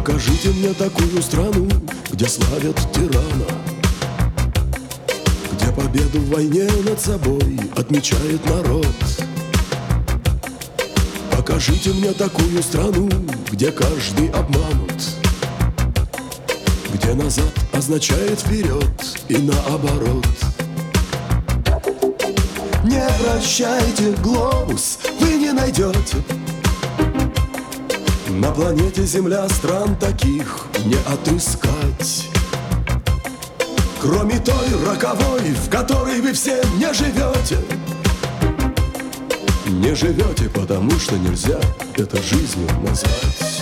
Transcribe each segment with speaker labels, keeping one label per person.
Speaker 1: Покажите мне такую страну, где славят тирана, где победу в войне над собой отмечает народ. Покажите мне такую страну, где каждый обманут, где назад означает вперед и наоборот. Не вращайте глобус, вы не найдете на планете Земля стран таких не отыскать, кроме той роковой, в которой вы все не живете. Не живете, потому что нельзя это жизнью назвать.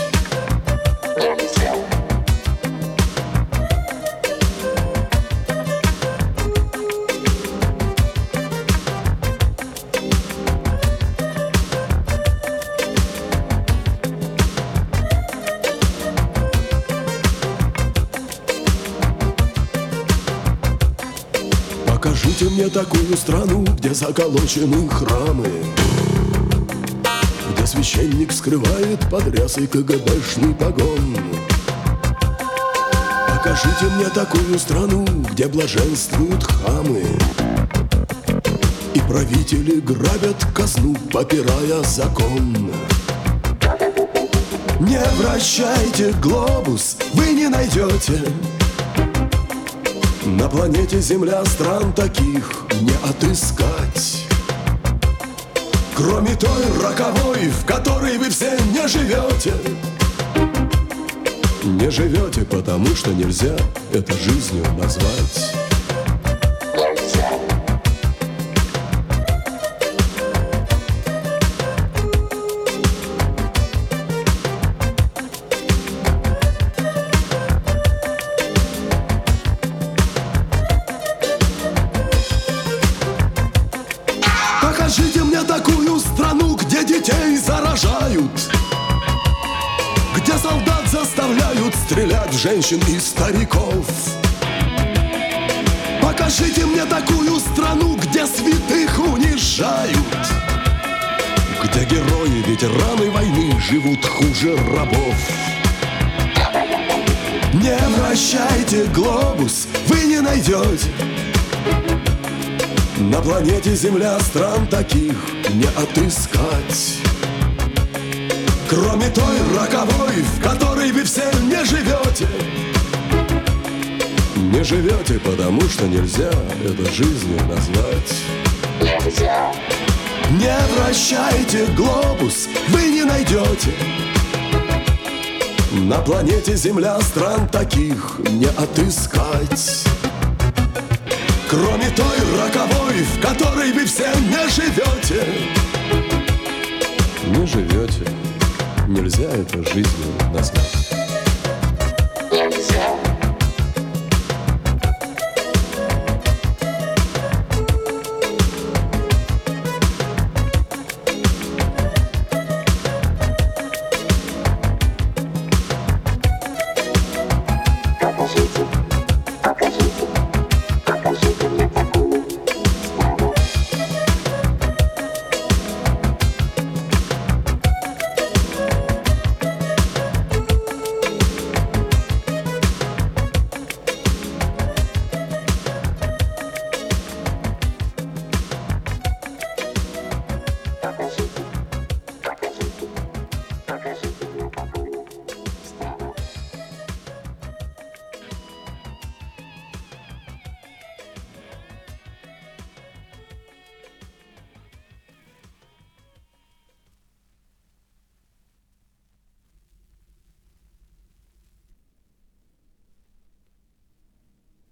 Speaker 1: Покажите мне такую страну, где заколочены храмы, где священник скрывает под рясой КГБшный погон. Покажите мне такую страну, где блаженствуют хамы, и правители грабят казну, попирая закон. Не вращайте глобус, вы не найдете на планете Земля стран таких не отыскать, кроме той роковой, в которой вы все не живете. Не живете, потому что нельзя это жизнью назвать. Покажите мне такую страну, где детей заражают, где солдат заставляют стрелять в женщин и стариков. Покажите мне такую страну, где святых унижают, где герои, ветераны войны живут хуже рабов. Не вращайте глобус, вы не найдете на планете Земля стран таких не отыскать, кроме той роковой, в которой вы все не живете. Не живете, потому что нельзя это жизнью назвать. Нельзя. Не вращайте глобус, вы не найдете на планете Земля стран таких не отыскать, кроме той роковой, в которой вы все не живете. Не живете, нельзя это жизнью назвать.